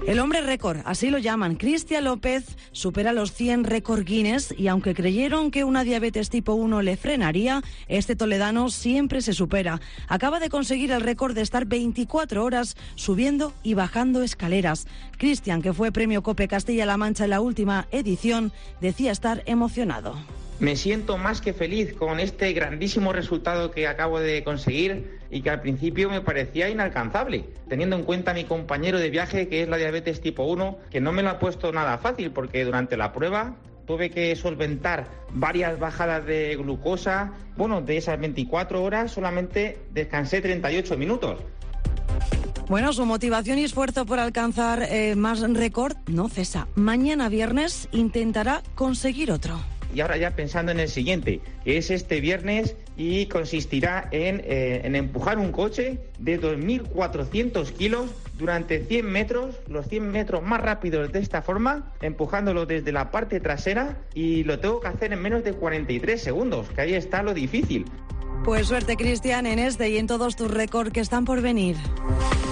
El hombre récord, así lo llaman. Cristian López supera los 100 récord Guinness y aunque creyeron que una diabetes tipo 1 le frenaría, este toledano siempre se supera. Acaba de conseguir el récord de estar 24 horas subiendo y bajando escaleras. Cristian, que fue premio COPE Castilla-La Mancha en la última edición, decía estar emocionado. Me siento más que feliz con este grandísimo resultado que acabo de conseguir y que al principio me parecía inalcanzable, teniendo en cuenta a mi compañero de viaje, que es la diabetes tipo 1, que no me lo ha puesto nada fácil porque durante la prueba tuve que solventar varias bajadas de glucosa. Bueno, de esas 24 horas solamente descansé 38 minutos. Bueno, su motivación y esfuerzo por alcanzar más récord no cesa. Mañana viernes intentará conseguir otro. Y ahora ya pensando en el siguiente, que es este viernes y consistirá en empujar un coche de 2.400 kilos durante 100 metros, los 100 metros más rápidos de esta forma, empujándolo desde la parte trasera, y lo tengo que hacer en menos de 43 segundos, que ahí está lo difícil. Pues suerte, Cristian, en este y en todos tus récords que están por venir.